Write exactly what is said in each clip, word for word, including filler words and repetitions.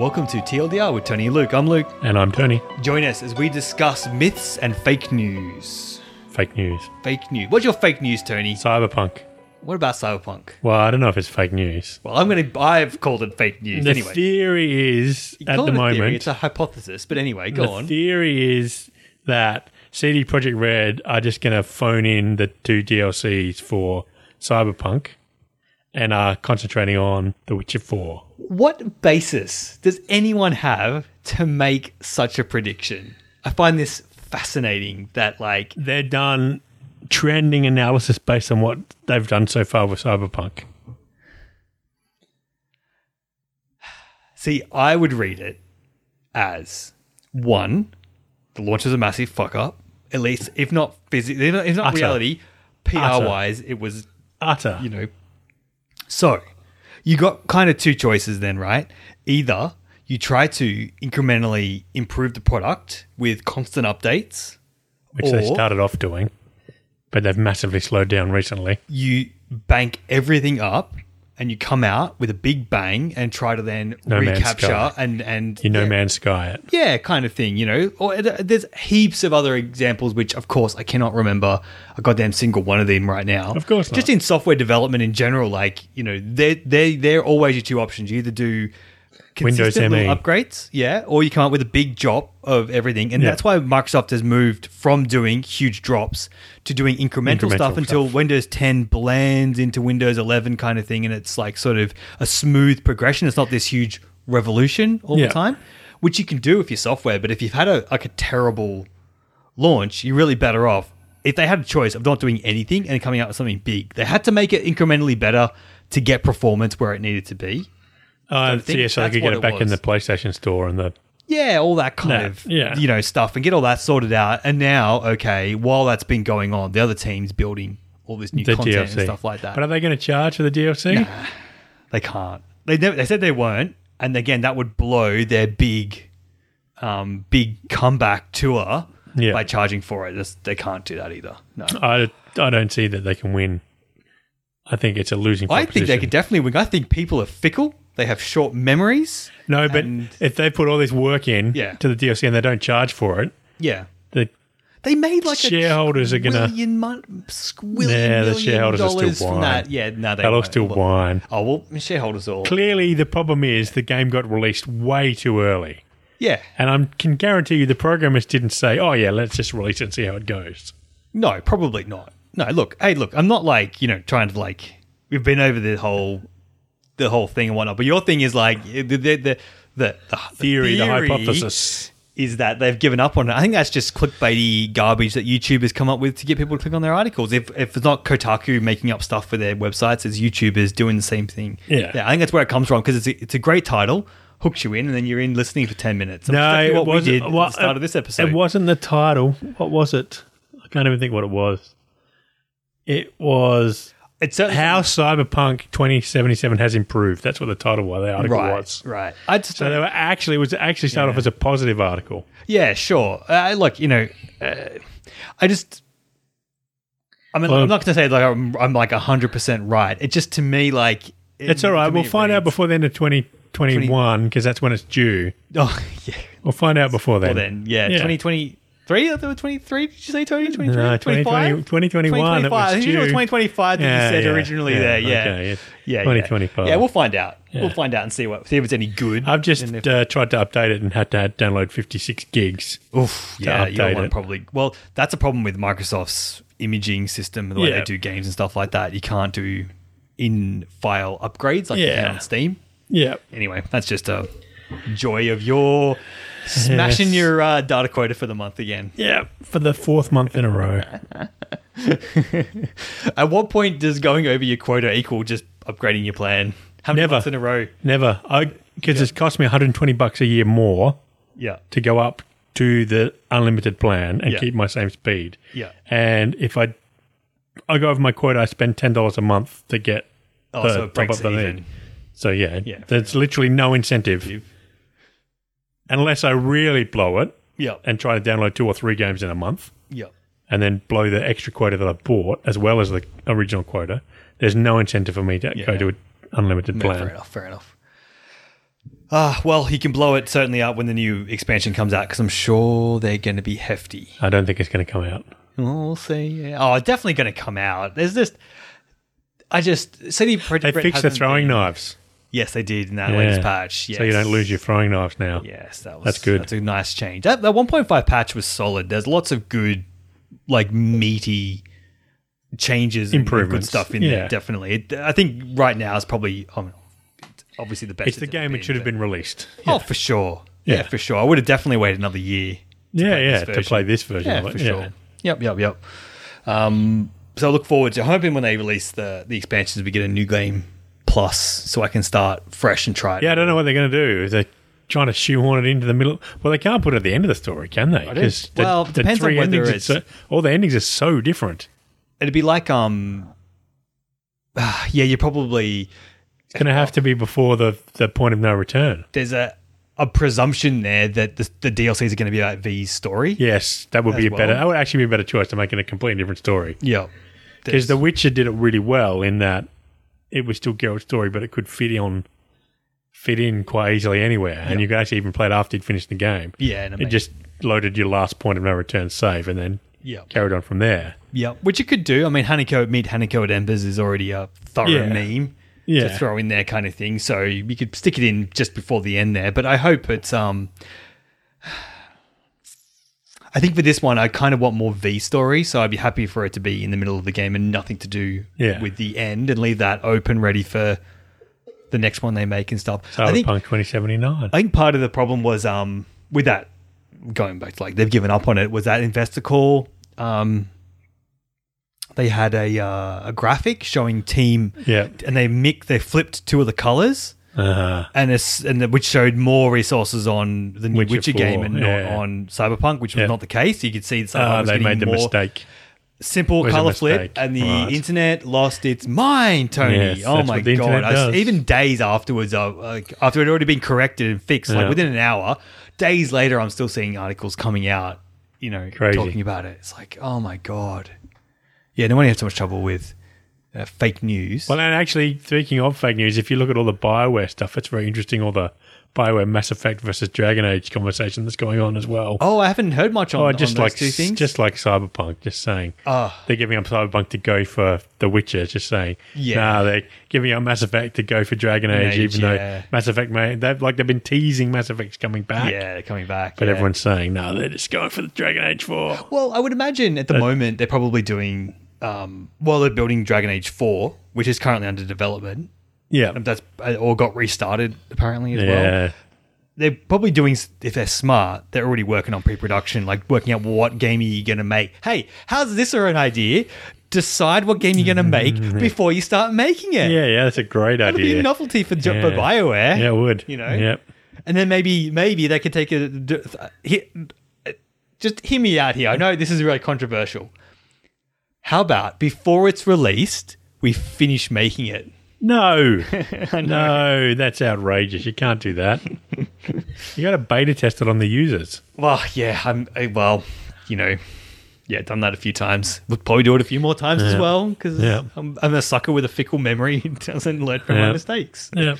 Welcome to T L D R with Tony and Luke. I'm Luke. And I'm Tony. Join us as we discuss myths and fake news. Fake news. Fake news. What's your fake news, Tony? Cyberpunk. What about Cyberpunk? Well, I don't know if it's fake news. Well, I'm going to. I've called it fake news The anyway. theory is, You at call the it a moment, theory, it's a hypothesis. But anyway, go the on. theory is that C D Projekt Red are just going to phone in the two D L Cs for Cyberpunk and are concentrating on The Witcher four. What basis does anyone have to make such a prediction? I find this fascinating that, like, They're done trending analysis based on what they've done so far with Cyberpunk. see, I would read it as one, the launch was a massive fuck up. At least, if not physically, if not Utter. reality, P R wise, it was, Utter. you know. So, you got kind of two choices then, right? Either you try to incrementally improve the product with constant updates, Which they or started off doing, but they've massively slowed down recently. you bank everything up and you come out with a big bang and try to then No Man's recapture Sky. and and You know, yeah, Man's Sky it. yeah, kind of thing, you know. Or uh, there's heaps of other examples, which of course I cannot remember a goddamn single one of them right now. Of course not. Just in software development in general, like, you know, they they they're always your two options. You either do Windows consistent M E. little upgrades, yeah, or you come up with a big drop of everything, and Yeah. that's why Microsoft has moved from doing huge drops to doing incremental, Incremental stuff until stuff. Windows ten blends into Windows eleven kind of thing, and it's like sort of a smooth progression. It's not this huge revolution all Yeah. the time, which you can do with your software. But if you've had a like a terrible launch, you're really better off. If they had a choice of not doing anything and coming out with something big, they had to make it incrementally better to get performance where it needed to be. Uh, think so yeah, so they that's could get what it it back in was. the PlayStation Store and the Yeah, all that kind No, of yeah. you know stuff, and get all that sorted out. And now, okay, while that's been going on, the other team's building all this new the content D L C and stuff like that. But are they going to charge for the D L C? They can't. They never, they said they weren't, and again, that would blow their big, um, big comeback tour Yeah. by charging for it. Just, they can't do that either. No, I, I don't see that they can win. I think it's a losing I proposition. think they could definitely win. I think people are fickle. They have short memories. No, but and- if they put all this work in Yeah. to the D L C and they don't charge for it, Yeah. the They made like Shareholders a are gonna- squillion mon- squillion Yeah, the million shareholders are still dollars from whine. that. Yeah, no, they they'll won't. still whine. Oh well, shareholders all. Clearly, the problem is the game got released way too early. Yeah, And I can guarantee you the programmers didn't say, oh, yeah, let's just release it and see how it goes. no, probably not. No, look, hey, look, I'm not like you know trying to like we've been over the whole the whole thing and whatnot, but your thing is like the the the the, the, the Theory, the theory hypothesis. is that they've given up on it. I think that's just clickbaity garbage that YouTube has come up with to get people to click on their articles. If if it's not Kotaku making up stuff for their websites, it's YouTubers doing the same thing. Yeah. I think that's where it comes from because it's a, it's a great title, hooks you in, and then you're in listening for ten minutes. That's No, exactly it what we wasn't- did at well, the start it- of this episode. It wasn't the title. What was it? I can't even think what it was. It was It's certainly How Cyberpunk twenty seventy-seven Has Improved. That's what the title of the article right, was. right. I just So they were actually, it was actually started Yeah. off as a positive article. yeah, sure. Uh, look, you know, uh, I just. I mean, Well- I'm not going to say like I'm, I'm like one hundred percent right. It just to me like it- It's all right. to me We'll it find out reads- before the end of twenty twenty-one because that's when it's due. Oh yeah. We'll find out before then. Well then, yeah, Yeah. twenty twenty-three. I thought it was twenty-three. Did you say Tony? twenty-three? No, twenty twenty, twenty twenty-one. It was I think it was due. twenty twenty-five that Yeah, you said yeah, originally yeah, there. Yeah, okay, yeah. yeah, twenty yeah. twenty-five. Yeah, we'll find out. Yeah. We'll find out and see what see if it's any good. I've just And if- uh, tried to update it and had to download fifty-six gigs. Oof, to yeah, your update one it. probably. Well, that's a problem with Microsoft's imaging system, the way Yeah. they do games and stuff like that. You can't do in-file upgrades like you Yeah. can on Steam. Yeah. Anyway, that's just a joy of your smashing Yes. your uh, data quota for the month again. Yeah. For the fourth month in a row. At what point does going over your quota equal just upgrading your plan? How many Never. months in a row? Never. Because it's cost me one hundred twenty bucks a year more Yeah. to go up to the unlimited plan and Yeah. keep my same speed. Yeah. And if I I go over my quota, I spend ten dollars a month to get Oh, the so it top breaks up the it need. even. So yeah, Yeah, there's literally no incentive unless I really blow it Yeah. and try to download two or three games in a month Yeah. and then blow the extra quota that I bought as well as the original quota. There's no incentive for me to Yeah. go to an unlimited No, plan. fair enough. Fair enough. Ah, well, he can blow it certainly up when the new expansion comes out because I'm sure they're going to be hefty. I don't think it's going to come out. Well, we'll see. Yeah. Oh, it's definitely going to come out. There's just, I just C D Projekt They Red fixed the hasn't throwing been- knives. Yes, they did in that Yeah. latest patch. Yes. So you don't lose your throwing knives now. Yes, that was That's good. That's a nice change. That, that one point five patch was solid. There's lots of good, like meaty changes, and good Improvements. stuff in Yeah. there. Definitely, it, I think right now is probably um, it's obviously the best. It's the ever game it should have but- been released. Oh, for sure. Yeah. Yeah. for sure. I would have definitely waited another year. Yeah, play yeah, this to version. play this version Yeah, of it. for yeah. sure. Yep, yep, yep. Um, so I look forward to. I'm hoping when they release the the expansions, we get a new game plus, so I can start fresh and try it. Yeah, I don't know what they're going to do. Is they trying to shoehorn it into the middle? Well, they can't put it at the end of the story, can they? Because the, Well, it the depends on three whether endings, it's- are so, all the endings are so different. It'd be like um, ah, yeah, you probably It's going to have to be before the the point of no return. there's a a presumption there that the, the D L Cs are going to be about V's story. Yes, that would be As a better. well. That would actually be a better choice to make it a completely different story. Yeah, Because The Witcher did it really well in that it was still Geralt's story, but it could fit on, fit in quite easily anywhere, and Yeah. you could actually even play it after you'd finished the game. yeah, and It just loaded your last point of no return save, and then yeah, carried on from there. yeah, which you could do. I mean, Hanako meet Hanako at Embers is already a thorough Yeah. meme. Yeah, to throw in there kind of thing. So you could stick it in just before the end there. But I hope it's um I think for this one I kind of want more V story, so I'd be happy for it to be in the middle of the game and nothing to do Yeah. with the end and leave that open ready for the next one they make and stuff. I think Cyberpunk twenty seventy-nine. I think part of the problem was um with that going back to like they've given up on it was that investor call um they had a uh, a graphic showing team Yeah, and they mix they flipped two of the colors uh, and this and the, which showed more resources on the new Witcher Witcher, game four, and yeah. not on Cyberpunk, which was Yeah. not the case. You could see that Cyberpunk uh, was they getting made the more mistake. simple Was a color flip, mistake. and the Right. internet lost its mind, Tony. Yes, oh that's my what the god! internet I was- does. even days afterwards, uh, like after it had already been corrected and fixed, like Yeah. within an hour, days later, I'm still seeing articles coming out, you know, Crazy. talking about it. It's like, oh my god, yeah. No one had so much trouble with uh, fake news. Well, and actually, speaking of fake news, if you look at all the BioWare stuff, it's very interesting. All the BioWare Mass Effect versus Dragon Age conversation that's going on as well. oh, I haven't heard much on, Oh, on just those like two things. just like Cyberpunk, just saying Ah. they're giving up Cyberpunk to go for The Witcher. Just saying, Yeah. nah, they're giving up Mass Effect to go for Dragon Age, Age, even yeah. though Mass Effect may they've like they've been teasing Mass Effect's coming back, yeah, they're coming back. but yeah. everyone's saying no, they're just going for the Dragon Age Four. Well, I would imagine at the moment they're probably doing. Um, well, they're building Dragon Age four, which is currently under development. Yeah, That's or got restarted apparently as well. yeah, They're probably doing, if they're smart, they're already working on pre-production, like working out what game are you going to make. Hey, how's this for an idea? Decide what game you're going to make before you start making it. yeah, yeah. That's a great That'd be idea. a novelty for, Jo- for Yeah. BioWare. Yeah, it would. You know? Yep. And then maybe maybe they could take a d- hit. Just hear me out here. I know this is really controversial. How about before it's released, we finish making it? No, I know. no, that's outrageous. You can't do that. You got to beta test it on the users. Well, yeah. I'm I- well, you know, yeah, done that a few times. We'll probably do it a few more times as Yeah. well because Yeah. I'm, I'm a sucker with a fickle memory who doesn't learn from Yeah. my mistakes. Yeah.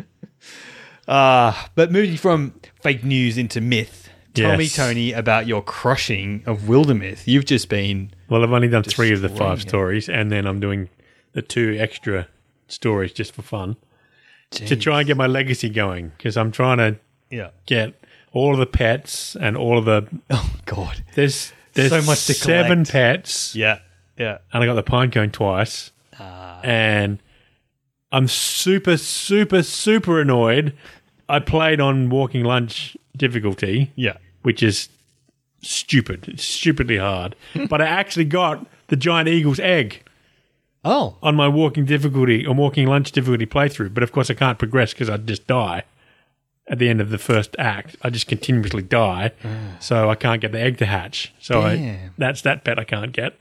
Uh, but moving from fake news into myth. Tell me, Yes. Tony, about your crushing of Wildermyth. You've just been Well, I've only done three of the Destroying five it. stories, and then I'm doing the two extra stories just for fun to try and get my legacy going because I'm trying to yeah. get all of the pets and all of the. Oh God. There's there's So much to seven collect. pets, Yeah. Yeah. and I got the pinecone twice, Ah. and I'm super super super annoyed. I played on walking lunch difficulty, Yeah. which is stupid. It's stupidly hard. But I actually got the giant eagle's egg Oh. on my walking difficulty or walking lunch difficulty playthrough. But of course, I can't progress because I'd just die at the end of the first act. I just continuously die, so I can't get the egg to hatch. So I, Damn. that's that pet I can't get.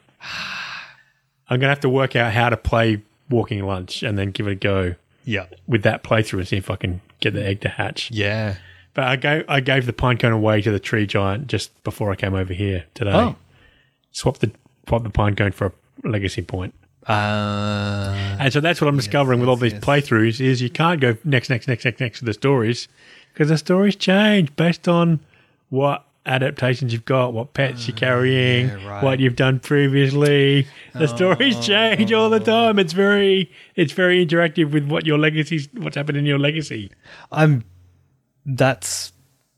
I'm gonna have to work out how to play walking lunch and then give it a go Yeah. with that playthrough and see if I can get the egg to hatch. Yeah. But I gave I gave the pinecone away to the tree giant just before I came over here today. Oh. Swap the swap the pinecone for a legacy point. Uh, And so that's what I'm discovering with all these yes. playthroughs is you can't go next, next, next, next, next to the stories because the stories change based on what adaptations you've got, what pets you're carrying, yeah, right. what you've done previously. The stories change all the time. It's very, it's very interactive with what your legacy, what's happened in your legacy. I'm. That's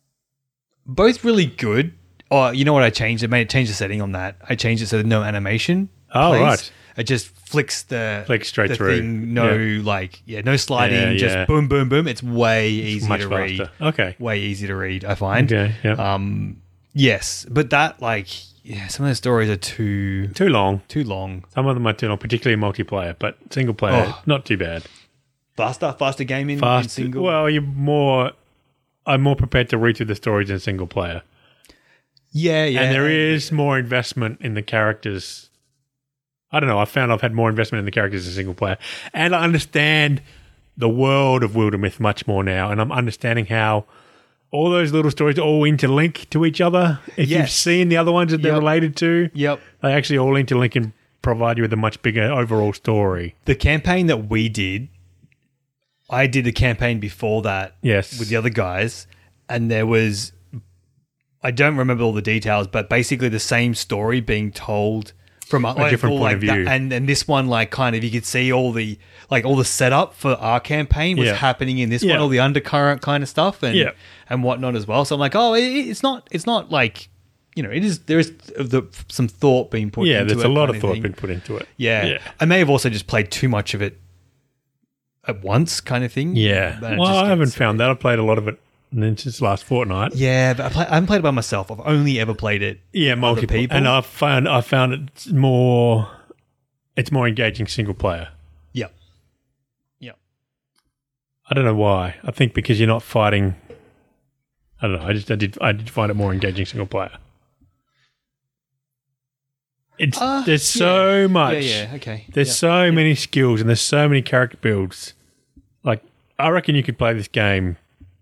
both really good. Oh, you know what I changed? I made change the setting on that. I changed it so there's no animation. Oh, plays. right. It just flicks the Flicks straight the through. Thing, no, Yeah. like yeah, no sliding. Yeah, just yeah. boom, boom, boom. It's way easier Much to faster. read. Okay. Way easier to read. I find. Okay. Yeah. Um. Yes, but that like yeah, some of the stories are too too long. too long. Some of them are too long, particularly multiplayer, but single player, Oh. not too bad. Faster, faster game in, in Fast. single. Well, you're more. I'm more prepared to read through the stories in single player. yeah, yeah. And there is more investment in the characters. I don't know. I found I've had more investment in the characters in single player. And I understand the world of Wildermyth much more now. And I'm understanding how all those little stories all interlink to each other. If you've Yes. seen the other ones that they're Yep. related to, Yep. they actually all interlink and provide you with a much bigger overall story. The campaign that we did, I did the campaign before that Yes. with the other guys, and there was, I don't remember all the details, but basically the same story being told from a, different point like of view. that- and and this one, like kind of, you could see all the like all the setup for our campaign was Yeah. happening in this Yeah. one, all the undercurrent kind of stuff, and Yeah. and whatnot as well. So I'm like, oh, it, it's not, it's not like, you know, it is. There is the, some thought being put. Yeah, into there's it a lot kind of thought thing. been put into it. Yeah. Yeah. I may have also just played too much of it at once, kind of thing. Yeah. But it Well, just I haven't gets- found that. I've played a lot of it since last fortnight. Yeah, but I, play, I haven't played it by myself. I've only ever played it. Yeah, other multiple people. and I found I found it more. It's more engaging single player. Yeah. Yeah. I don't know why. I think because you're not fighting. I don't know. I just I did I did find it more engaging single player. It's Uh, there's so yeah. much. Yeah, yeah, okay. There's Yeah. so many skills and there's so many character builds. Like I reckon you could play this game,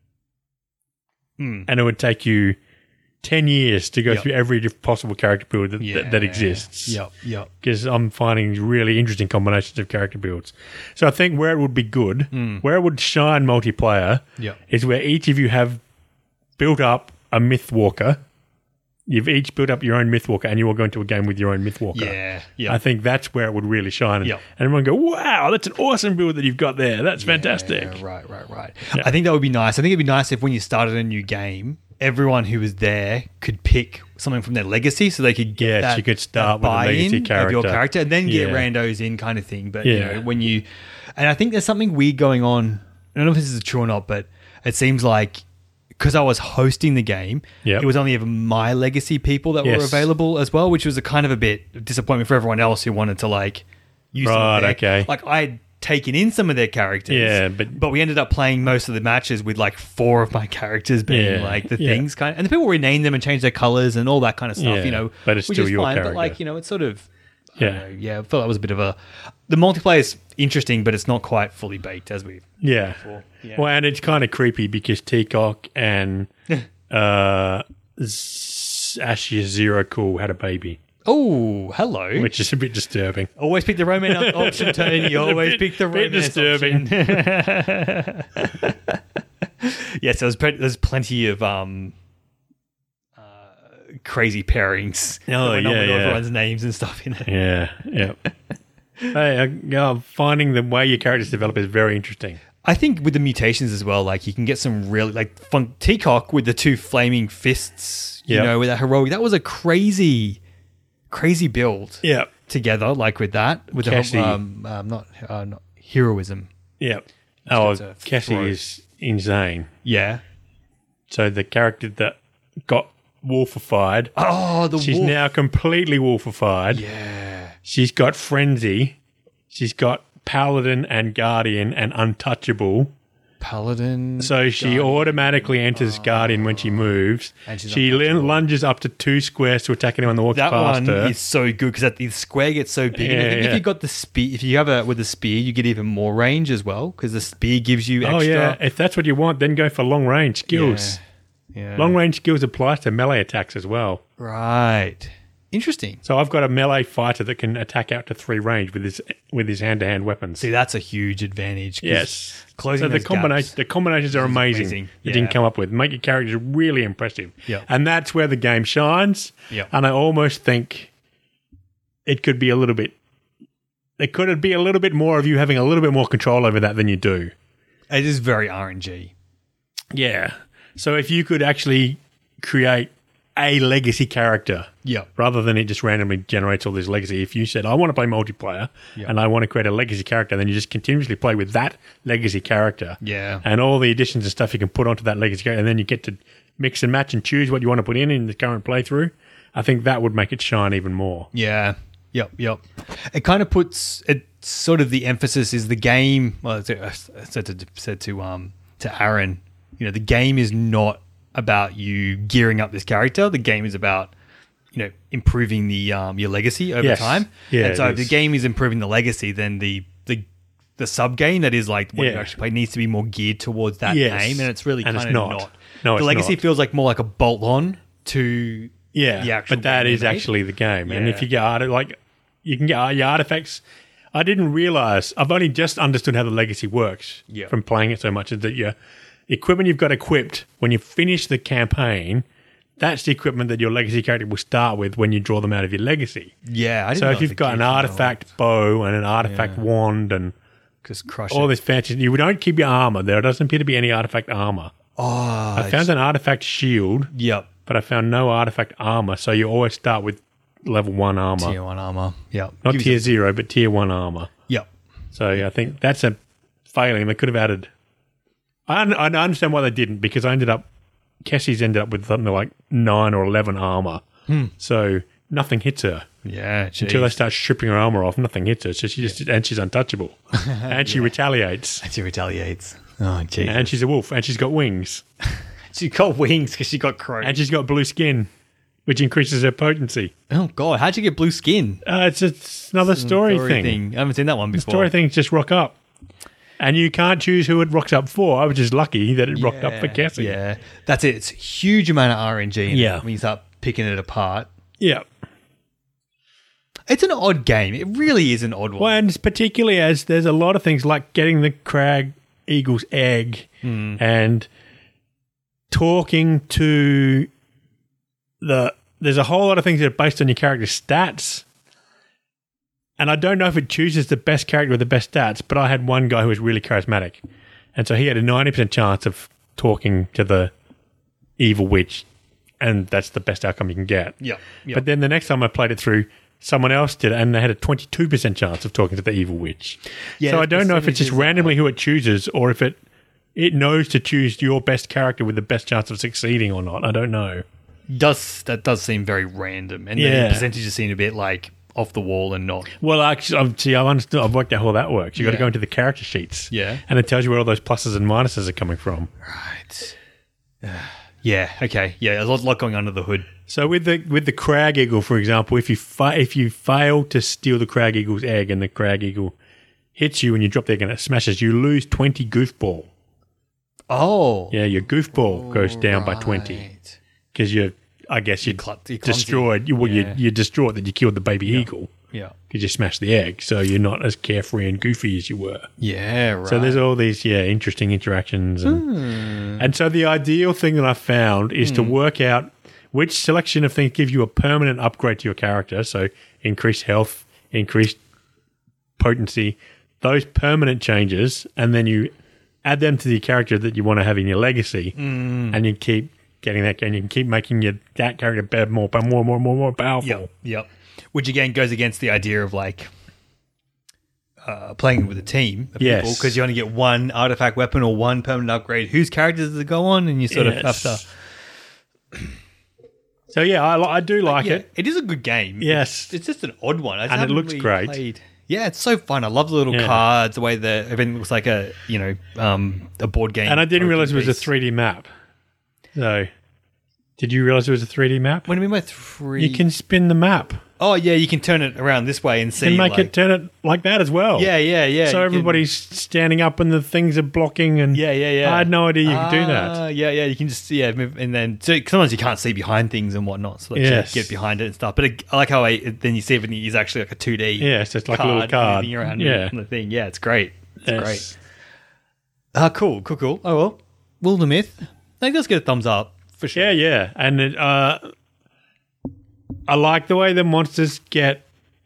Mm. and it would take you ten years to go Yep. through every diff- possible character build that, that, that Yeah. exists. Yep, yep. Because I'm finding really interesting combinations of character builds. So I think where it would be good, where it would shine multiplayer, Yep. is where each of you have built up a Mythwalker. You've each built up your own Mythwalker, and you are going to a game with your own Mythwalker. Yeah, yeah. I think that's where it would really shine. Yep. And everyone go, wow, that's an awesome build that you've got there. That's fantastic. Yeah, right, right, right. I think that would be nice. I think it'd be nice if when you started a new game, everyone who was there could pick something from their legacy, so they could get Yes, that, you could start that with a legacy buy-in of your character. character, and then get Yeah. randos in, kind of thing. But you Yeah. know, when you, and I think there's something weird going on. I don't know if this is true or not, but it seems like because I was hosting the game, Yep. it was only ever my legacy people that were Yes. available as well, which was a kind of a bit of disappointment for everyone else who wanted to like use some of Right, their- okay. Like I'd taken in some of their characters, Yeah, but- but we ended up playing most of the matches with like four of my characters being Yeah, like the yeah. things kind of, and the people renamed them and changed their colors and all that kind of stuff, Yeah, you know, but it's which still is your fine, character. but like, you know, it's sort of, I don't Yeah. know, yeah, I felt that was a bit of a, the multiplayer is interesting, but it's not quite fully baked as we Yeah. Yeah. Well, and it's kind of creepy because Teacock and uh, Z- Ashes Zero Cool had a baby, Oh, hello. which is a bit disturbing. Always pick the romance option, Tony. You always bit- pick the bit romance disturbing. option. Yes, there's pre- there's plenty of um uh, crazy pairings. Oh, that went on yeah, with yeah. everyone's names and stuff in it. Yeah, yeah. Hey, uh, yeah, finding the way your characters develop is very interesting. I think with the mutations as well, like you can get some really like fun. Teacock with the two flaming fists, you Yep. know, with that heroic. That was a crazy, crazy build Yeah, together. Like with that, with Cassie. the um, um not uh, not heroism. yeah. Oh, got to Cassie throw. is insane. Yeah. So the character that got wolfified, Oh, the she's wolf. now completely wolfified. Yeah. She's got frenzy. She's got paladin and guardian and untouchable. Paladin. So she automatically enters guardian when she moves. And she's She untouchable. lunges up to two squares to attack anyone that walks That past one her. is so good because the square gets so big. And I Yeah, think yeah. if you got the spear, if you have a with a spear, you get even more range as well because the spear gives you extra. Oh yeah, if that's what you want, then go for long range skills. Yeah. Long range skills applies to melee attacks as well. Right. Interesting. So I've got a melee fighter that can attack out to three range with his with his hand to hand weapons. See, that's a huge advantage. 'cause Yes. Closing So the those combination gaps- the combinations are is amazing. amazing. That you Yeah. can come up with. Make your characters really impressive. Yeah. And that's where the game shines. Yeah. And I almost think it could be a little bit there could be a little bit more of you having a little bit more control over that than you do. It is very R N G. Yeah. So if you could actually create a legacy character Yeah. rather than it just randomly generates all this legacy. If you said, I want to play multiplayer Yeah. and I want to create a legacy character, then you just continuously play with that legacy character. Yeah. And all the additions and stuff you can put onto that legacy character, and then you get to mix and match and choose what you want to put in in the current playthrough. I think that would make it shine even more. Yeah. Yep. Yep. It kind of puts it sort of the emphasis is the game. Well, I said to said to um to Aaron, you know, the game is not about you gearing up this character. The game is about, you know, improving the um your legacy over Yes. time. Yeah, And so it if the is. game is improving the legacy, then the the the sub game that is like what you Yeah. actually play needs to be more geared towards that Yes. game, and it's really And kind it's of not. not. No, the it's legacy not. feels like more like a bolt on to Yeah, the actual but that game is they made. actually the game. And Yeah. if you get art, like you can get your artifacts. I didn't realize. I've only just understood how the legacy works Yeah. from playing it so much. Is that your equipment you've got equipped when you finish the campaign? That's the equipment that your legacy character will start with when you draw them out of your legacy. Yeah, I didn't So know if you've the got an gear can go artifact bow and an artifact Yeah. wand and Just crush all it. this fancy, you don't keep your armor. There doesn't appear to be any artifact armor. Oh, I found an artifact shield, Yep. but I found no artifact armor. So you always start with level one armor. Tier one armor. Yep. Not Give you tier some- zero, but tier one armor. Yep. So yeah, I think that's a failing. They could have added. I, un- I understand why they didn't, because I ended up, Kessie's ended up with something like nine or eleven armor. So nothing hits her Yeah. until they Geez. start stripping her armor off. Nothing hits her. So she just and she's untouchable, and she retaliates, She retaliates. Oh, jeez. and she's a wolf, and she's got wings, She got wings because she got croaked. and she's got blue skin, which increases her potency. Oh God, how'd you get blue skin? Uh, it's, it's another story, thing. I haven't seen that one The before. story things just rock up. And you can't choose who it rocks up for. I was just lucky that it rocked up for Cassie. Yeah, that's it. It's a huge amount of R N G. In Yeah. it when you start picking it apart. Yeah. It's an odd game. It really is an odd one. Well, and particularly as there's a lot of things like getting the crag eagle's egg and talking to the. There's a whole lot of things that are based on your character's stats. And I don't know if it chooses the best character with the best stats, but I had one guy who was really charismatic. And so he had a ninety percent chance of talking to the evil witch, and that's the best outcome you can get. Yeah. Yeah. But then the next time I played it through, someone else did it, and they had a twenty-two percent chance of talking to the evil witch. Yeah, so I the don't know if it's just percentages are- randomly who it chooses, or if it it knows to choose your best character with the best chance of succeeding or not. I don't know. does that does seem very random, and Yeah. the percentages seem a bit like off the wall and not. Well, actually, I've, see, I've understood. I've worked out how that works. You've got to Yeah. go into the character sheets, Yeah. and it tells you where all those pluses and minuses are coming from. Right. Yeah. Okay. Yeah. There's a lot, lot going under the hood. So with the with the crag eagle, for example, if you fa- if you fail to steal the crag eagle's egg and the crag eagle hits you and you drop the egg and it smashes, you lose twenty goofball. Oh. Yeah, your goofball goes down by twenty Right. because you, I guess, you cl- you're clumsy. destroyed. You, well, Yeah. you you're distraught that you killed the baby eagle Yeah. because you smashed the egg. So you're not as carefree and goofy as you were. Yeah. Right. So there's all these yeah interesting interactions, and, Hmm. and so the ideal thing that I found is to work out which selection of things give you a permanent upgrade to your character. So increased health, increased potency, those permanent changes, and then you add them to the character that you want to have in your legacy, and you keep getting that, and you can keep making your that character better, more, more, more, more, more powerful. Yep. Yep. Which again goes against the idea of like uh, playing with a team of Yes. people, because you only get one artifact weapon or one permanent upgrade. Whose characters does it go on? And you sort Yes. of have to. So yeah, I, li- I do like Yeah, it. it is a good game. Yes. It's, it's just an odd one. I just And it haven't looks really great. played- Yeah, it's so fun. I love the little Yeah. cards, the way the everything looks like a you know um, a board game. And I didn't broken realize it was a piece. three D map. So, did you realize it was a three D map? What do you mean by three? You can spin the map. Oh yeah, you can turn it around this way and see. and make like, it turn it like that as well. Yeah, yeah, yeah. So you everybody's standing up and the things are blocking. And Can, yeah, yeah, yeah. I had no idea you could do that. Ah, Yeah, yeah. You can just yeah, move, and then so sometimes you can't see behind things and whatnot. So like, Yes. you get behind it and stuff. But it, I like how I, then you see everything is actually like a two D. Yeah, it's just like a little card. moving around Yeah. the thing. Yeah, it's great. It's Yes. great. Ah, cool, cool, cool. Oh well, Will the Myth. I think let's get a thumbs up for sure. Yeah, yeah. And it, uh, I like the way the monsters get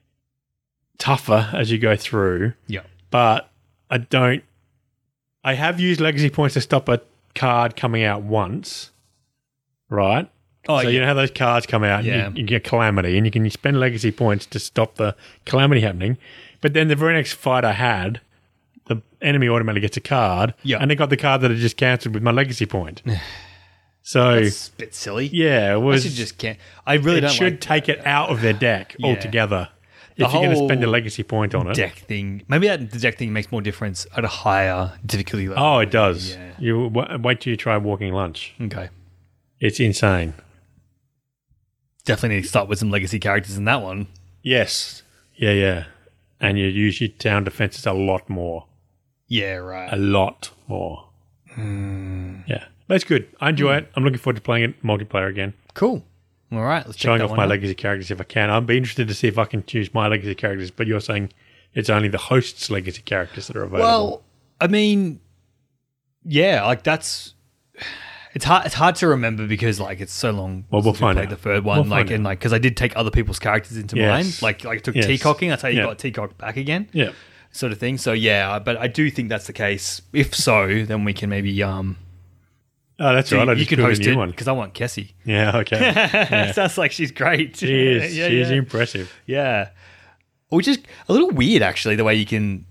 tougher as you go through, Yeah. but I don't. I have used legacy points to stop a card coming out once, right? Oh, so yeah. you know how those cards come out, Yeah. and you, you get calamity, and you can spend legacy points to stop the calamity happening. But then the very next fight I had, the enemy automatically gets a card, Yeah. and they got the card that I just cancelled with my legacy point. So That's a bit silly. yeah, it I was. should just can't. I really it don't should like take it out of their deck Yeah. altogether. The If you're going to whole spend a legacy point on it. deck thing. Maybe that the deck thing makes more difference at a higher difficulty level. Oh, it does. Yeah. You w- wait till you try walking lunch. Okay. It's insane. Definitely need to start with some legacy characters in that one. Yes. Yeah, yeah. And you use your town defenses a lot more. Yeah, right. A lot more. Hmm. Yeah. That's good. I enjoy it. I'm looking forward to playing it multiplayer again. Cool. All right, let's check Showing that off one my out. legacy characters if I can. I'd be interested to see if I can choose my legacy characters, but you're saying it's only the host's legacy characters that are available. Well, I mean, yeah, like that's it's hard. It's hard to remember because like it's so long. Well, we'll since we find played out. the third one, We'll like find and out. like because I did take other people's characters into Yes. mine. Like like I took Yes. Teacocking. That's how you Yeah. got Teacock back again. yeah. Sort of thing. So yeah, but I do think that's the case. If so, then we can maybe um. Oh, that's So right. I you just can built a host new it one. because I want Kessie. Yeah, okay. Sounds like she's great. She is. yeah, She's yeah. impressive. Yeah. Which is a little weird, actually, the way you can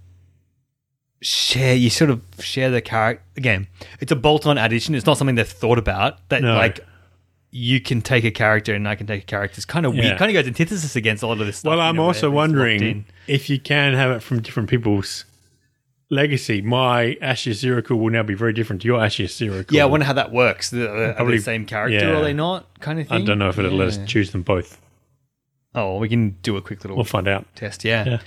share, you sort of share the character. Again, it's a bolt-on addition. It's not something they've thought about. That, No. like, you can take a character and I can take a character. It's kind of Yeah. weird. Kind of goes antithesis against a lot of this stuff. Well, you I'm know, where also everything's locked wondering in. if you can have it from different people's legacy. My Ashes Ziracool will now be very different to your Ashes Ziracool. Yeah, I wonder how that works. The, are they Probably- the same character yeah. or are they not? Kind of I thing. don't know if it'll let us Yeah. choose them both. Oh, well, we can do a quick little We'll find out. test, yeah. Yeah.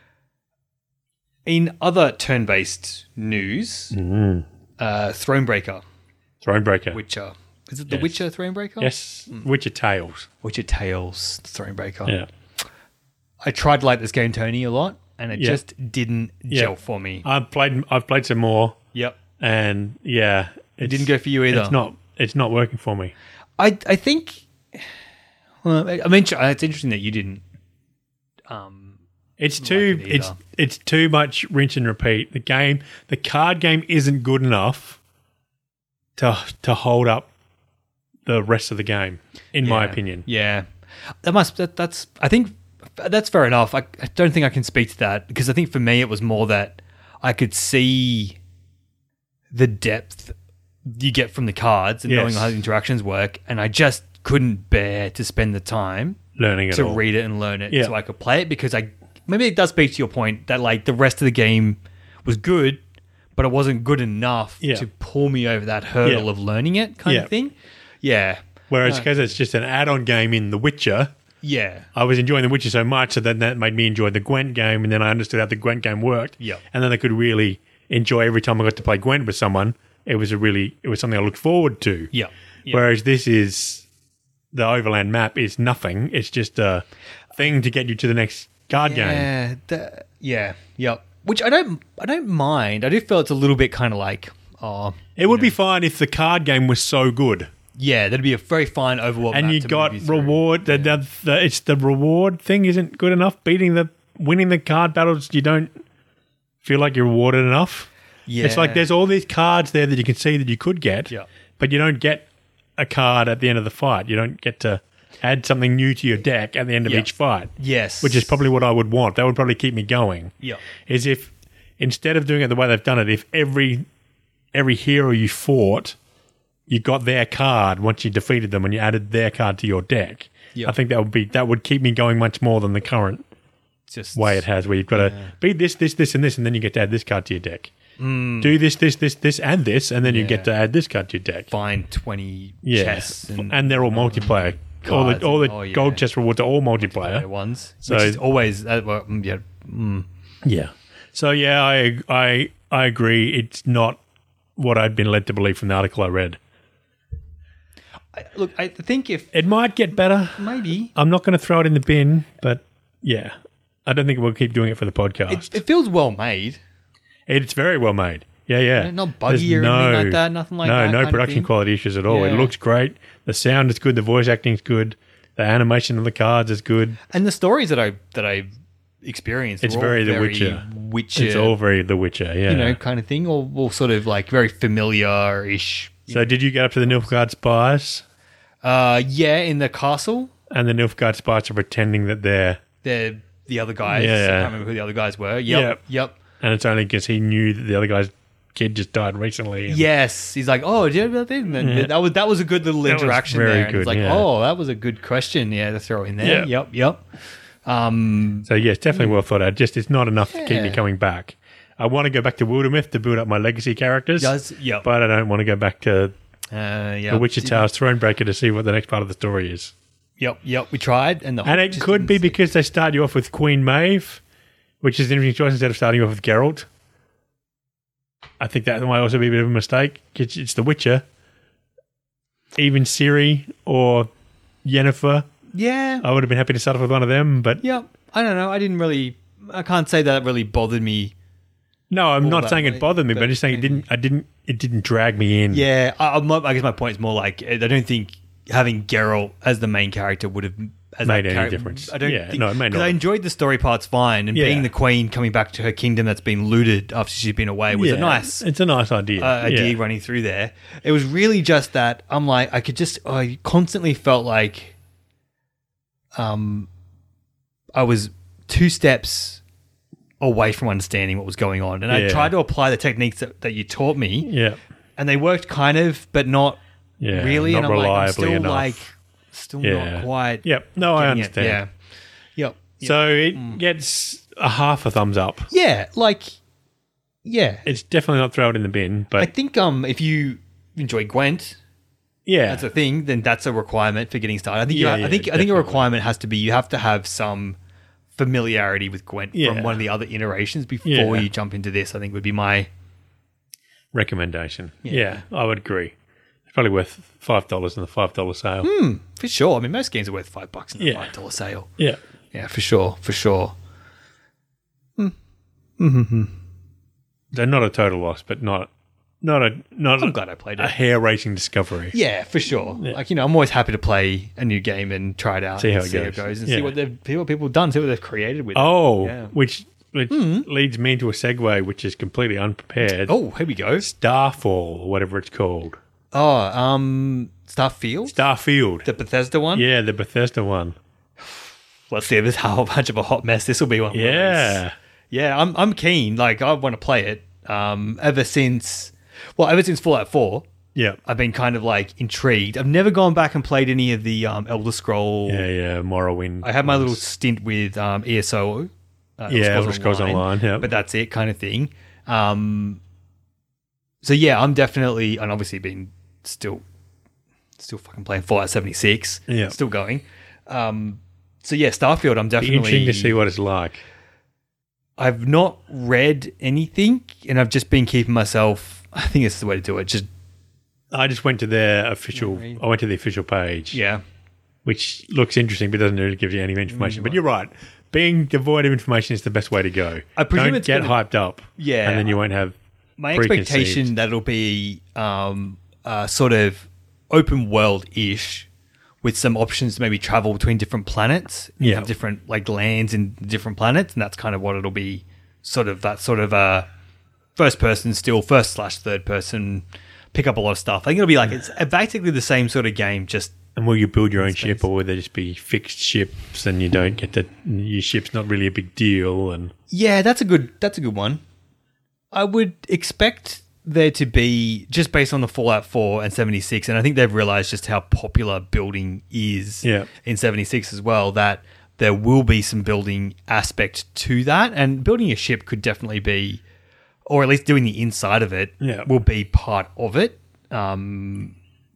In other turn-based news, Mm. uh, Thronebreaker, Thronebreaker. Witcher. Is it the Yes. Witcher Thronebreaker? Yes. Witcher Tales. Witcher Tales Thronebreaker. Yeah. I tried to like this game, Tony, a lot, and it Yeah. just didn't Yeah. gel for me. I've played. I've played some more, Yep. and yeah, It didn't go for you either. It's not. It's not working for me. I I think. Well, I mean, it's interesting that you didn't. Um, It's Like too. it it's either. it's too much rinse and repeat. The game, the card game, isn't good enough to to hold up the rest of the game, in my yeah. opinion. Yeah, that must. That, that's. I think that's fair enough. I, I don't think I can speak to that because I think for me it was more that I could see the depth you get from the cards and knowing Yes. how the interactions work, and I just couldn't bear to spend the time Learning it to all. read it and learn it Yeah. so I could play it because I maybe it does speak to your point that like the rest of the game was good, but it wasn't good enough Yeah. to pull me over that hurdle Yeah. of learning it kind Yeah. of thing. Yeah. Whereas Uh, because it's just an add-on game in The Witcher, Yeah. I was enjoying The Witcher so much, so then that made me enjoy the Gwent game, and then I understood how the Gwent game worked. Yeah. And then I could really enjoy every time I got to play Gwent with someone. It was a really, it was something I looked forward to. Yeah. Yeah. Whereas this is, the overland map is nothing. It's just a thing to get you to the next card game. Yeah, the, yeah, yep. Which I don't, I don't mind. I do feel it's a little bit kind of like, oh, It would be fine if the card game was so good. yeah, that'd be a very fine overworld. And map you to got move you through. reward. The, the, the, it's the reward thing isn't good enough. Beating the, winning the card battles, you don't feel like you're rewarded enough. Yeah, It's like there's all these cards there that you can see that you could get, Yeah. but you don't get a card at the end of the fight. You don't get to add something new to your deck at the end of Yeah. each fight, yes, which is probably what I would want. That would probably keep me going. yeah, Is if instead of doing it the way they've done it, if every every hero you fought, you got their card once you defeated them and you added their card to your deck. Yeah. I think that would be that would keep me going much more than the current just way it has, where you've got to beat this, this, this, and this, and then you get to add this card to your deck. Do this, this, this, this, and this, and then you Yeah. get to add this card to your deck. find twenty Yeah, chests and, and they're all multiplayer all cards the all the and- oh, yeah. gold chest rewards are all multiplayer. Multiplayer ones, So- which is always uh, well, mm, yeah. Mm. Yeah. So yeah, I I I agree. It's not what I'd been led to believe from the article I read. I, look, I think if It might get better. maybe I'm not going to throw it in the bin, but yeah, I don't think we'll keep doing it for the podcast. it, it feels well made. It's very well made. Yeah, yeah. Not buggy or anything like that, nothing like no, that No, kind no of production thing. quality issues at all. It Yeah. looks great. The sound is good. The voice acting is good. The animation of the cards is good. And the stories that I that I experienced, It's were all very The Witcher. Witcher, It's all very The Witcher. Yeah. you know, kind of thing, or, or sort of like very familiar-ish. So did you get up to the Nilfgaard spies? Uh, yeah, in the castle, And the Nilfgaard spies are pretending that they're... the the other guys. Yeah. I can't remember who the other guys were. Yep, Yep. yep. And it's only because he knew that the other guy's kid just died recently. And Yes, he's like, oh, do you know that thing? And Yeah. That was that was a good little That was interaction very there. And good, it's like, yeah. oh, that was a good question, yeah, to throw in there. Yeah. Yep, yep. Um, So, yeah, it's definitely well thought out. Just it's not enough to keep me Yeah. coming back. I want to go back to Wildermyth to build up my legacy characters. does yep. But I don't want to go back to uh, yep. The Witcher Towers Thronebreaker to see what the next part of the story is. Yep, yep. We tried, and the And it just could didn't be stick. because they start you off with Queen Maeve, which is an interesting choice instead of starting you off with Geralt. I think that might also be a bit of a mistake. It's, it's The Witcher. Even Ciri or Yennefer, Yeah. I would have been happy to start off with one of them, but Yep. I don't know. I didn't really. I can't say that really bothered me. no, I'm All not that saying way, it bothered me, but, but I'm just saying it maybe. didn't. I didn't. It didn't drag me in. Yeah. I, I'm not- I guess my point is more like I don't think having Geralt as the main character would have as Made that any charac- difference. I don't Yeah, think, no, it may because not. I enjoyed the story parts fine, and Yeah. being the queen coming back to her kingdom that's been looted after she's been away was Yeah, a nice It's a nice idea. uh, idea Yeah. running through there. It was really just that I'm like I could just I constantly felt like um I was two steps away from understanding what was going on, and I Yeah. tried to apply the techniques that, that you taught me, Yeah. and they worked kind of, but not Yeah. really. Not and I'm like, I'm reliably still enough. like still Yeah. not quite. Yep. No, I getting it. understand. Yeah. Yep. Yep. So it gets a half a thumbs up. yeah, like yeah. It's definitely not throw it in the bin, but I think um if you enjoy Gwent, yeah, that's a thing, then that's a requirement for getting started. I think Yeah, you ha- yeah, I think I think a definitely. requirement has to be you have to have some familiarity with Gwent Yeah. from one of the other iterations before Yeah. you jump into this. I think would be my recommendation. Yeah. Yeah. I would agree. It's probably worth five dollars in the five dollar sale. for sure. I mean, most games are worth five bucks in the Yeah. five dollar sale. Yeah. Yeah, for sure, for sure. So not a total loss, but not not a not I'm a, glad I played a it. hair racing discovery. Yeah, for sure. Like you know, I'm always happy to play a new game and try it out, See how and it goes. and Yeah. see what they've see what people have done, see what they've created with. it. Oh, Yeah. which which leads me into a segue, which is completely unprepared. Oh, here we go. Starfall, or whatever it's called. Oh, um, Starfield, Starfield. the Bethesda one. Yeah, the Bethesda one. Let's see. This is a whole bunch of a hot mess. This will be one. of those. Yeah. Yeah, I'm I'm keen. Like I want to play it. Um, ever since, well, ever since Fallout four, Yeah. I've been kind of like intrigued. I've never gone back and played any of the um, Elder Scroll. Yeah, yeah, Morrowind. I had my little ones. stint with um, E S O. Uh, Yeah, Elder Scrolls Online, yeah. but that's it, kind of thing. Um, so yeah, I'm definitely, and obviously been still, still fucking playing Fallout seventy-six. Yeah. still going. Um, so yeah, Starfield. I'm Be definitely interesting to see what it's like. I've not read anything, and I've just been keeping myself. I think it's the way to do it. Just I just went to their official. Yeah, right. I went to the official page, yeah, which looks interesting, but doesn't really give you any information. But you're right. Being devoid of information is the best way to go. I presume Don't it's get gonna- hyped up. Yeah. and then you won't have. my preconceived. expectation that it'll be um, uh, sort of open world ish, with some options to maybe travel between different planets. You Yeah. have different like lands in different planets, and that's kind of what it'll be. Sort of that sort of uh, first person, still first slash third person. Pick up a lot of stuff. I think it'll be like it's basically the same sort of game, just. And will you build your own Space. ship, or will they just be fixed ships, and you don't get to your ship's not really a big deal? And Yeah, that's a good that's a good one. I would expect there to be, just based on the Fallout four and seventy-six, and I think they've realized just how popular building is Yeah. in seventy-six as well, that there will be some building aspect to that, and building a ship could definitely be, or at least doing the inside of it Yeah. will be part of it. Um,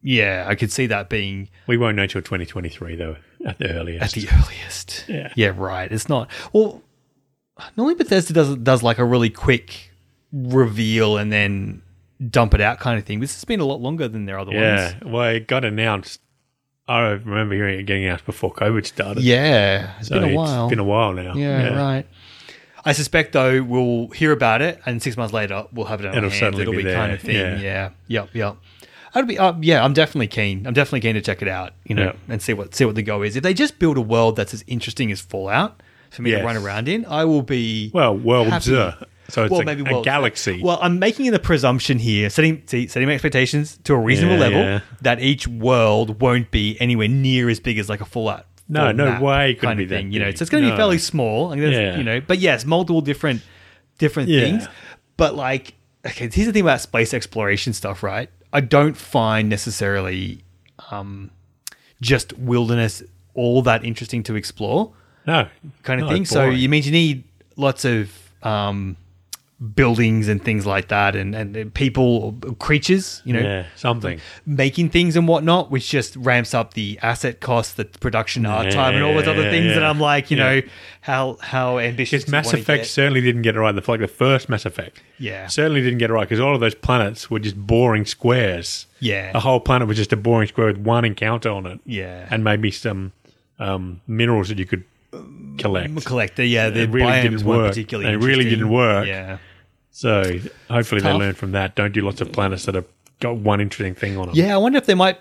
yeah, I could see that being We won't know till twenty twenty-three, though, at the earliest. at the earliest. Yeah. Yeah, right. It's not. Well, normally Bethesda does does like a really quick reveal and then dump it out kind of thing. This has been a lot longer than their other Yeah. ones. Well, it got announced. I remember hearing it getting announced before COVID started. Yeah, it's So been a while. It's been a while now. yeah, right. I suspect though we'll hear about it, and six months later we'll have it in our It'll hands. suddenly It'll be be, there, kind of thing. yeah. Yeah, yep, yep. I'd be, uh, yeah, I'm definitely keen. I'm definitely keen to check it out, you know, Yeah. and see what see what the go is. If they just build a world that's as interesting as Fallout for me Yes. to run around in, I will be Well, worlds. happy. Uh, so it's Well, a, maybe a worlds. galaxy. Well, I'm making the presumption here, setting see, setting my expectations to a reasonable Yeah, level, yeah. that each world won't be anywhere near as big as like a Fallout. No, full no map way it could kind be of that thing. You know, big. so it's going to No. be fairly small. I mean, Yeah. You know, but yes, multiple different different Yeah. things. But like, okay, here's the thing about space exploration stuff, right? I don't find necessarily um, just wilderness all that interesting to explore, no. kind of No, thing. it's So boring. you means you need lots of um, buildings and things like that, and, and people, or creatures, you know, Yeah, something. making things and whatnot, which just ramps up the asset costs, the production art Yeah, time, and all those other yeah, things. yeah. And I'm like, you Yeah. know, how how ambitious Because do you Mass wanna Effect get? certainly didn't get it right. The, like the first Mass Effect. Yeah. Certainly didn't get it right because all of those planets were just boring squares. Yeah. The whole planet was just a boring square with one encounter on it. Yeah. And maybe some um, minerals that you could collect. Collector, yeah, the It really biomes didn't weren't work. particularly They really interesting. didn't work. Yeah. So hopefully Tough. they learn from that. Don't do lots of planets that have got one interesting thing on them. Yeah, I wonder if they might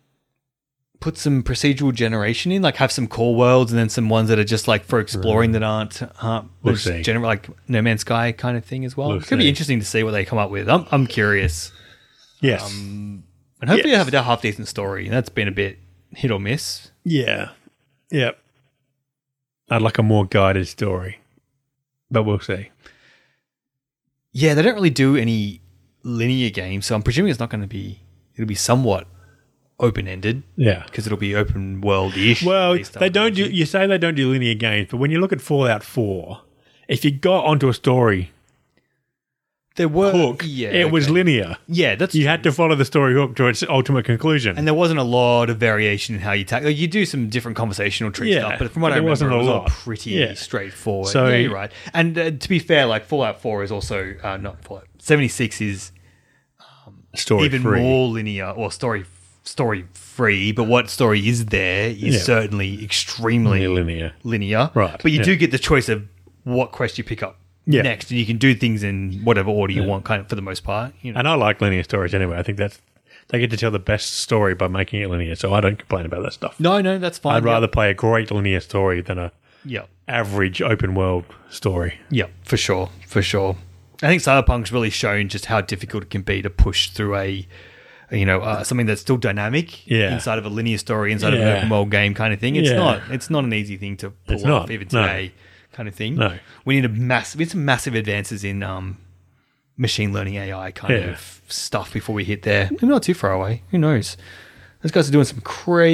put some procedural generation in, like have some core worlds and then some ones that are just like for exploring that aren't uh, We'll just see. general, like No Man's Sky kind of thing as well. We'll It could be see. interesting to see what they come up with. I'm I'm curious, Yes. um, and hopefully Yes. they have a half decent story. That's been a bit hit or miss. yeah. Yep. I'd like a more guided story. But we'll see. Yeah, they don't really do any linear games, so I'm presuming it's not going to be. It'll be somewhat open ended Yeah. because it'll be open world ish. Well, they don't do. You say they don't do linear games, but when you look at Fallout Four, if you got onto a story There were hook, yeah, it was okay. linear. yeah. That's You had to follow the story hook to its ultimate conclusion. and there wasn't a lot of variation in how you tackle. Like you do some different conversational tree Yeah, stuff, but from what but I there remember, wasn't it a was all lot. pretty Yeah. straightforward. So- yeah, you're right. And uh, to be fair, like Fallout Four is also uh, not Fallout seventy-six is story even free. more linear or story story free. But what story is there is Yeah. certainly extremely linear. linear. Right, But you yeah. do get the choice of what quest you pick up Yeah. next, and you can do things in whatever order you want, kind of for the most part. You know. And I like linear stories anyway. I think that's they get to tell the best story by making it linear, so I don't complain about that stuff. No, no, that's fine. I'd rather play a great linear story than a Yeah. average open world story. Yeah, for sure, for sure. I think Cyberpunk's really shown just how difficult it can be to push through a, you know, uh, something that's still dynamic Yeah. inside of a linear story, inside of an Yeah. open world game kind of thing. It's Yeah. not, it's not an easy thing to pull It's off not, even no. today, kind of thing. No. We need a mass, we need some massive advances in um, machine learning A I kind Yeah. of stuff before we hit there. Maybe not too far away. Who knows? Those guys are doing some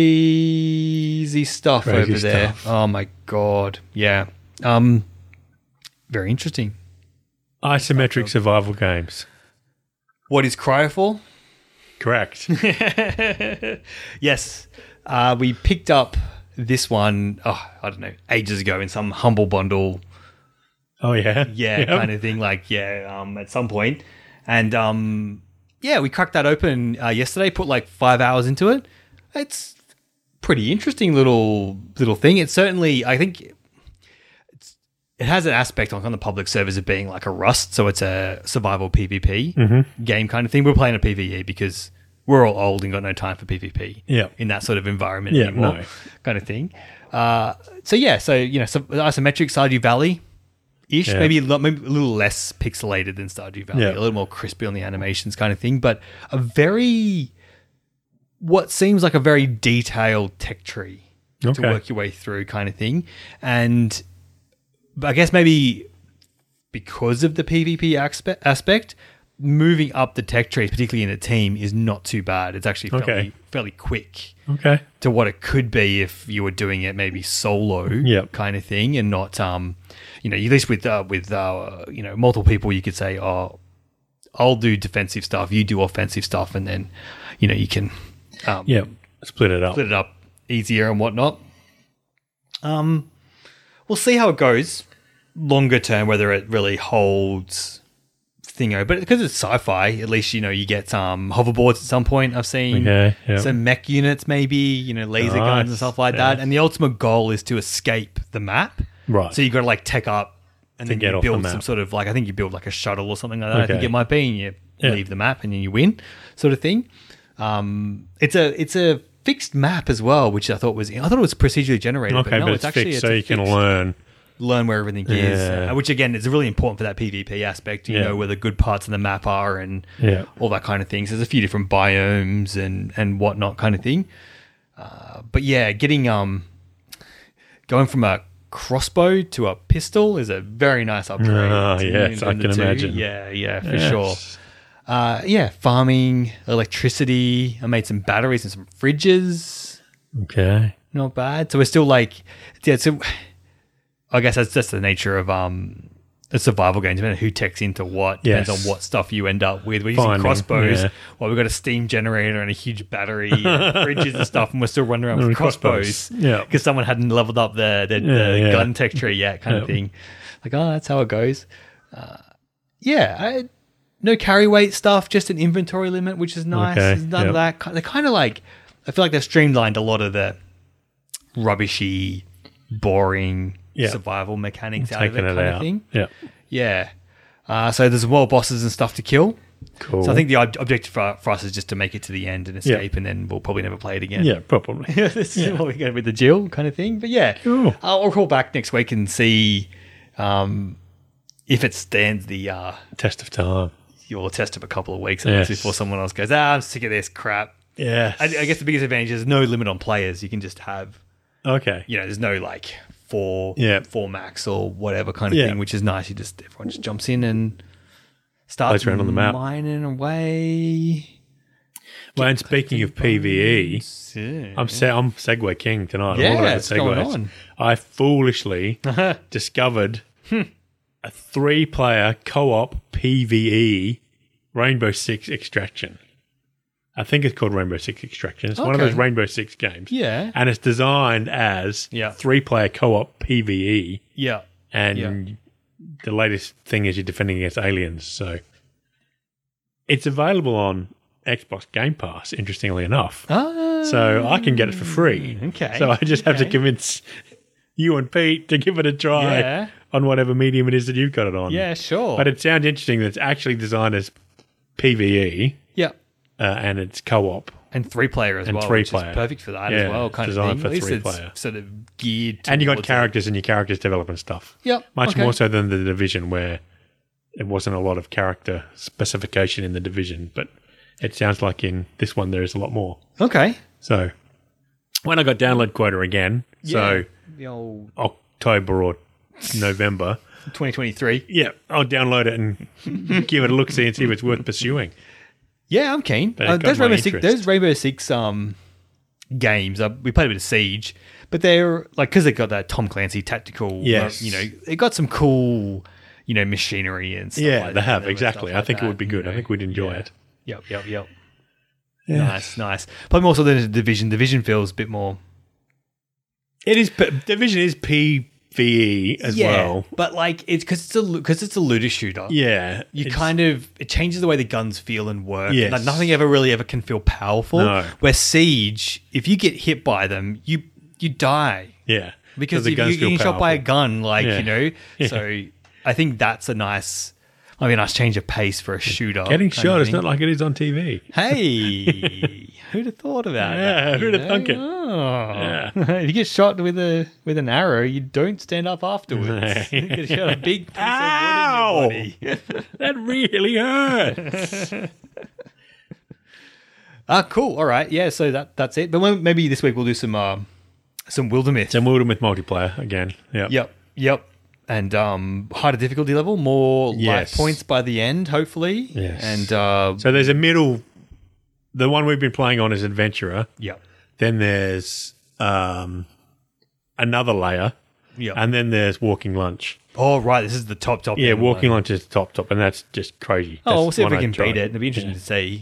crazy stuff Crazy over there. stuff. Oh my god, yeah. Um, very interesting. Isometric survival games. What is Cryofall? Correct. Yes. Uh, we picked up this one, oh, I don't know, ages ago in some humble bundle, Oh yeah. yeah, Yep. kind of thing, like, yeah, um, at some point. And, um, yeah, we cracked that open uh, yesterday, put like five hours into it. It's pretty interesting little little thing. It's certainly, I think, it's, it has an aspect on, on the public servers of being like a Rust, so it's a survival PvP Mm-hmm. game kind of thing. We're playing a PvE because we're all old and got no time for PvP Yeah. in that sort of environment Yeah, anymore, no. kind of thing. Uh, so yeah, so you know, so isometric Stardew Valley ish, Yeah. maybe, a lot, maybe a little less pixelated than Stardew Valley, Yeah. a little more crispy on the animations kind of thing, but a very what seems like a very detailed tech tree to Okay. work your way through kind of thing. And I guess maybe because of the PvP aspe- aspect, moving up the tech trees, particularly in a team, is not too bad. It's actually fairly, Okay. fairly quick Okay. to what it could be if you were doing it maybe solo Yep. kind of thing, and not, um, you know, at least with, uh, with uh, you know, multiple people, you could say, oh, I'll do defensive stuff, you do offensive stuff, and then, you know, you can Um, Yeah, split it up. split it up easier and whatnot. Um, we'll see how it goes longer term, whether it really holds thingo. But because it's sci-fi, at least you know you get some hoverboards at some point. I've seen Okay, yeah. some mech units, maybe you know laser Nice, guns and stuff like yeah. that. And the ultimate goal is to escape the map. Right. So you got to like tech up and To then get you off the build map. some sort of like I think you build like a shuttle or something like that. I think Okay. it might be, and you Yeah. leave the map and then you win, sort of thing. Um, it's a it's a fixed map as well, which I thought was I thought it was procedurally generated. Okay, but no, but it's, it's actually fixed, it's so a you can fixed- learn. learn where everything is, Yeah. uh, which again is really important for that PvP aspect. You Yeah. know where the good parts of the map are and Yeah. all that kind of things. There's a few different biomes and and whatnot kind of thing. Uh, but yeah, getting um going from a crossbow to a pistol is a very nice upgrade. Ah, to- yes, I in the can two. imagine. Yeah, yeah, for Yes. sure. Uh, yeah, farming, electricity. I made some batteries and some fridges. Okay. Not bad. So we're still like, yeah. So I guess that's just the nature of um, a survival game. Depending on who techs into what, depends Yes. on what stuff you end up with. We're Finding, using crossbows. yeah. Well, we've got a steam generator and a huge battery, and fridges and stuff, and we're still running around with And crossbows. crossbows. Yeah. because someone hadn't leveled up the the, Yeah, the yeah. gun tech tree yet, kind of Yeah. thing. Like, oh, that's how it goes. Uh, yeah, I, no carry weight stuff, just an inventory limit, which is nice. Okay, There's none of yep. that. They're kind of like, I feel like they've streamlined a lot of the rubbishy, boring Yeah. survival mechanics out of Taking it, it kind out. of thing. Yeah. Yeah. Uh, so there's more bosses and stuff to kill. Cool. So I think the ob- objective for, for us is just to make it to the end and escape, and then we'll probably never play it again. Yeah, probably. Yeah, this is what we're going with the Jill kind of thing. But yeah, Cool. I'll, I'll call back next week and see um, if it stands the uh, Test of time. you'll test it a couple of weeks Yes. before someone else goes, ah, I'm sick of this crap. Yeah. I, I guess the biggest advantage is no limit on players. You can just have, Okay. you know, there's no like four, Yeah. four max or whatever kind of Yeah. thing, which is nice. You just everyone just jumps in and starts Plays around on the map. mining away. Well, and speaking of PvE, Yeah. I'm se- I'm Segway King tonight. I'm Yeah, all about the what's going Segways. on? I foolishly discovered a three-player co-op PvE Rainbow Six Extraction. I think it's called Rainbow Six Extraction. It's one of Okay. those Rainbow Six games. Yeah. And it's designed as Yeah. three-player co-op PvE. Yeah. And Yeah. the latest thing is you're defending against aliens. So it's available on Xbox Game Pass, interestingly enough. Ah, So I can get it for free. Okay. So I just have to Okay. convince you and Pete to give it a try Yeah. on whatever medium it is that you've got it on. Yeah, sure. But it sounds interesting that it's actually designed as PvE yeah. uh, and it's co-op. And three player as And well, three which player. is perfect for that Yeah, as well, kind of designed thing. for At least three it's player. sort of geared And you got towards characters and your characters development stuff. it. Yep. Much okay. more so than the Division, where it wasn't a lot of character specification in the Division. But it sounds like in this one there is a lot more. Okay. So when I got download quota again, so Yeah. The old October or November, twenty twenty-three. yeah, I'll download it and give it a look, see and see if it's worth pursuing. Yeah, I'm keen. But it Uh, got those my Rainbow Six, interest. those Rainbow Six um, games, uh, we played a bit of Siege, but they're like because they got that Tom Clancy tactical. Yes. uh, you know, they got some cool, you know, machinery and stuff. Yeah, like they that have and exactly. stuff I like think it that, would be you good. I know. think we'd enjoy Yeah. it. Yep, yep, yep. Yeah. Nice, nice. But also the Division. Division feels a bit more. It is Division is PvE as yeah, well. but like it's because it's a because it's a looter shooter. Yeah, You it's- kind of it changes the way the guns feel and work. Yes. Like nothing ever really ever can feel powerful. No. Where Siege, if you get hit by them, you you die yeah because the if guns you feel get shot by a powerful. gun, like Yeah. you know. Yeah. So I think that's a nice, I mean, a nice change of pace for a shooter. Getting kind shot of is thing. not like it is on T V. Hey, who'd have thought about Yeah, that? who'd you have thunk know? it? Oh. Yeah. If you get shot with a with an arrow, you don't stand up afterwards. you get shot a big piece Ow! of wood in your body. That really hurts. Ah, cool. All right. Yeah. So that that's it. But when, maybe this week we'll do some um, some Wildermyth. Some Wildermyth multiplayer again. Yeah. Yep. Yep. And um, harder difficulty level, more life Yes. points by the end, hopefully. Yes. And uh, So there's a middle. The one we've been playing on is Adventurer. yep. Then there's um, another layer, Yep. and then there's Walking Lunch. Oh, right. This is the top top. Yeah, end Walking one. Lunch is top top, and that's just crazy. Oh, That's we'll see if one we I can tried. beat it. It'll be interesting to see.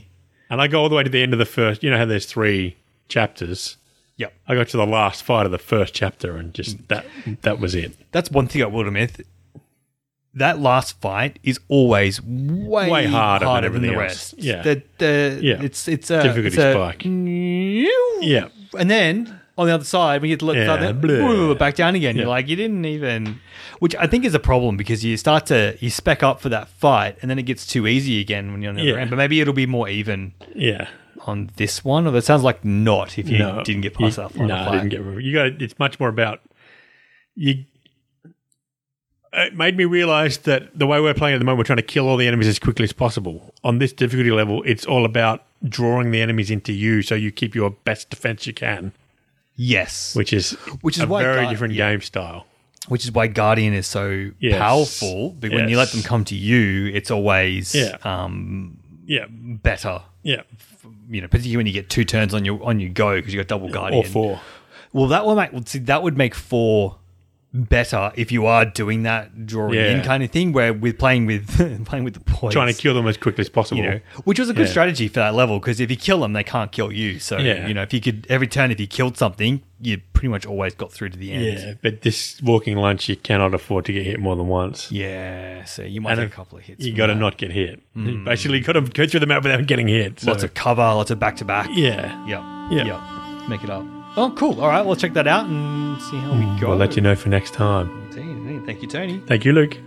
And I go all the way to the end of the first. You know how there's three chapters. Yep. I got to the last fight of the first chapter, and just that that was it. That's one thing at Wildermyth. That last fight is always way, Way harder harder, than than, the everything rest. else. Yeah. The, the, Yeah. It's it's a Difficulty it's a, spike. Yeah. And then on the other side, when you get to look Yeah, then, blah. back down again, Yeah. you're like, you didn't even. Which I think is a problem because you start to you spec up for that fight, and then it gets too easy again when you're on the Yeah. other end. But maybe it'll be more even Yeah. on this one. Or it sounds like not if you No, didn't get past you, that final No, I fight. didn't get. You got. It's much more about you. It made me realize that the way we're playing at the moment, we're trying to kill all the enemies as quickly as possible. On this difficulty level, it's all about drawing the enemies into you, so you keep your best defense you can. Yes, Which is Which is a why very Guard- different yeah. game style. which is why Guardian is so Yes. powerful. But when you let Yes. them come to you, it's always Yeah. um, Yeah, better. yeah, You know, particularly when you get two turns on your on your go because you got double Guardian. or four. Well, that would make well, see that would make four better if you are doing that drawing Yeah. in kind of thing. Where with playing with playing with the boys, Trying to kill them as quickly as possible. you know, which was a good Yeah. strategy for that level because if you kill them, they can't kill you. So Yeah. you know, if you could every turn, if you killed something, you pretty much always got through to the end. Yeah, but this walking lunch, you cannot afford to get hit more than once. Yeah, so you might And take a if- couple of hits. You from got to that. not get hit. Basically, you got to go through the map without getting hit. So. Lots of cover, lots of back to back. yeah. Yep. Yeah. Yep. Make it up. Oh, cool. All right, we'll check that out and see how we go. We'll let you know for next time. Indeed. Thank you, Tony. Thank you, Luke.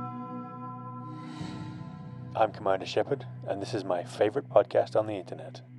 I'm Commander Shepard, and this is my favorite podcast on the internet.